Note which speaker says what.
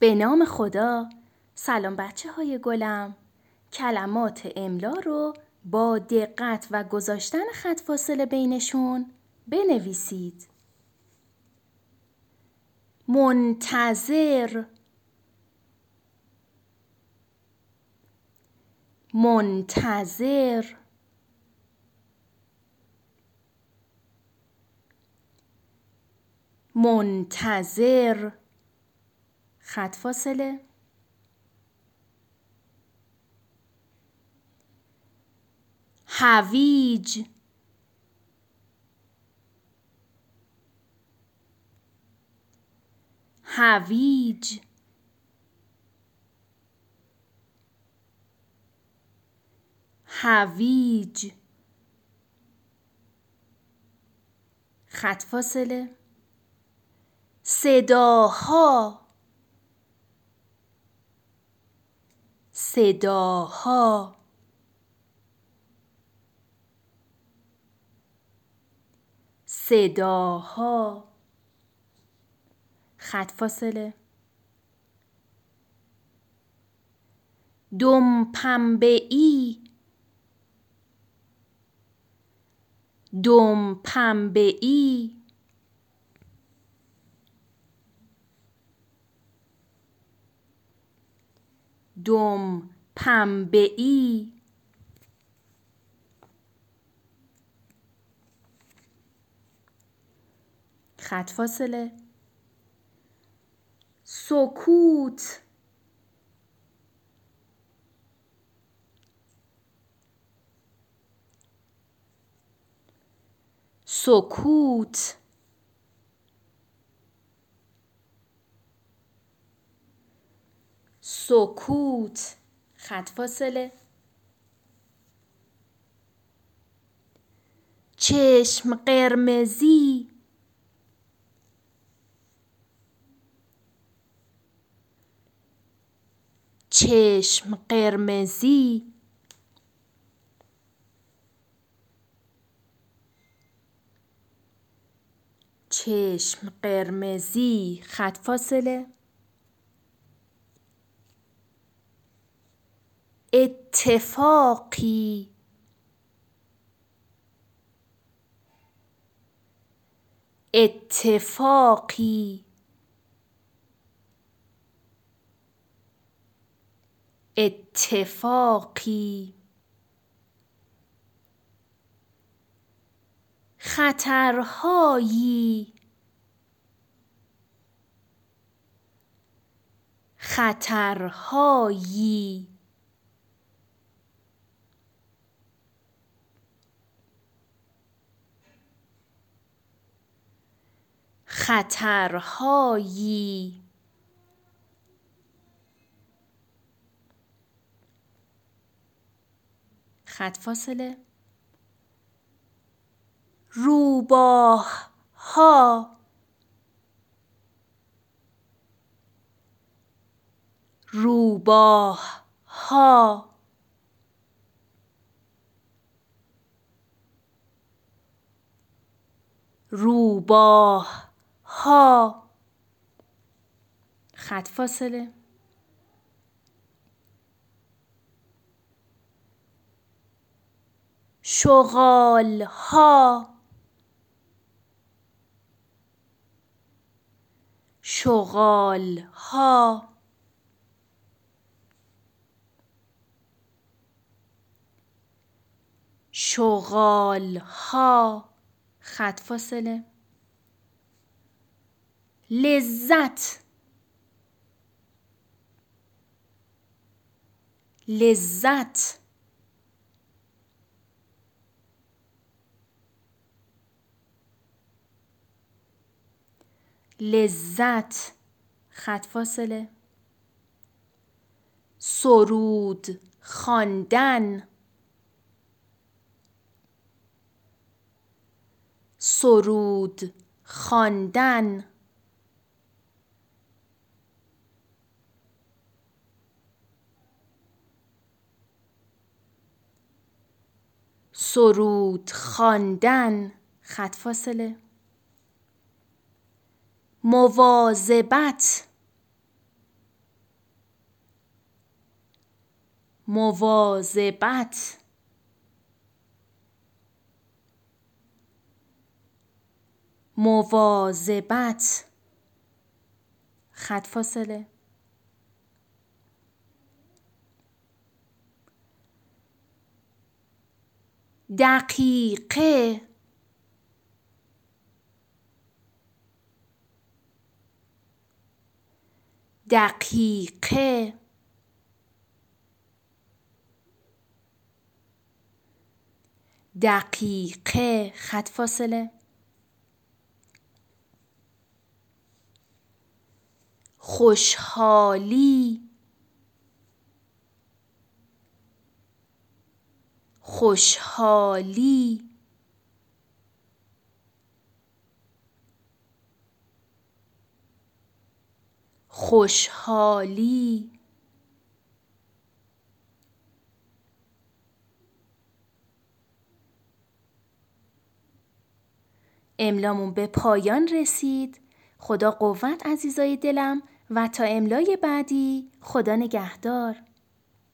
Speaker 1: به نام خدا. سلام بچه های گلم. کلمات املا رو با دقت و گذاشتن خط فاصله بینشون بنویسید. منتظر، منتظر، منتظر، خط فاصله. هویج، هویج، هویج، خط فاصله. صداها، صداها، صداها، خط فاصله. دم پنبه‌ای، دم پنبه‌ای، دم پنبه‌ای، خط فاصله. سکوت، سکوت، سکوت، خط فاصله. چشم قرمزی، چشم قرمزی، چشم قرمزی، خط فاصله. اتفاقی، اتفاقی، اتفاقی، خطرهایی، خطرهایی، خطرهایی، خط فاصله. روباه ها، روباه ها، روباه ها، خط فاصله. شغال ها، شغال ها، شغال ها، خط فاصله. لذت، لذت، لذت، خط فاصله. سرود خواندن، سرود خواندن، سرود خواندن، خط فاصله. مواظبت، مواظبت، مواظبت، خط فاصله. دقیقه، دقیقه، دقیقه، خط فاصله. خوشحالی، خوشحالی، خوشحالی. املامون به پایان رسید. خدا قوت عزیزای دلم و تا املای بعدی خدا نگهدار.